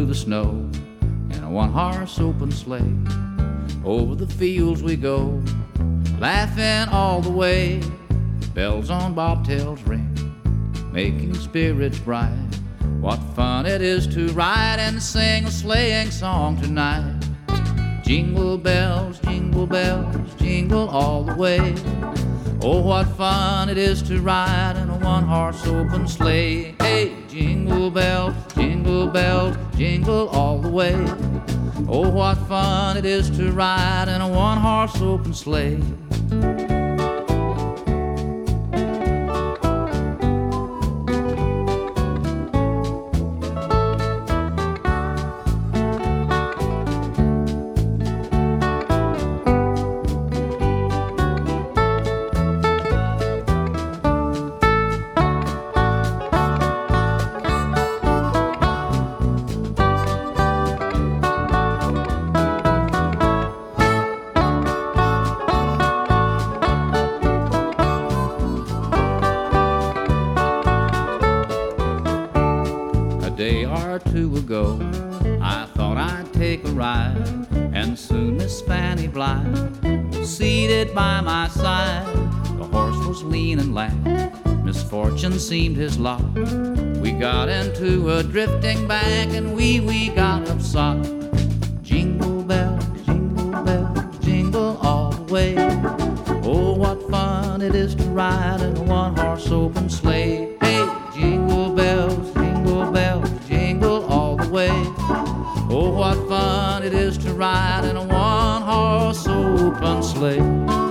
the snow in a one-horse open sleigh. Over the fields we go, laughing all the way. Bells on bobtails ring, making spirits bright. What fun it is to ride and sing a sleighing song tonight. Jingle bells, jingle all the way. Oh, what fun it is to ride in a one-horse open sleigh. Hey, jingle bells, jingle all the way. Oh, what fun it is to ride in a one-horse open sleigh. A day or two ago, I thought I'd take a ride, and soon Miss Fanny Blythe was seated by my side. The horse was lean and lank, misfortune seemed his lot. We got into a drifting bank, and we got upsot. Jingle bells, jingle all the way. Oh, what fun it is to ride in a one-horse open sleigh. Hey, jingle bells, jingle all the way. Oh, what fun it is to ride in a one-horse open sleigh.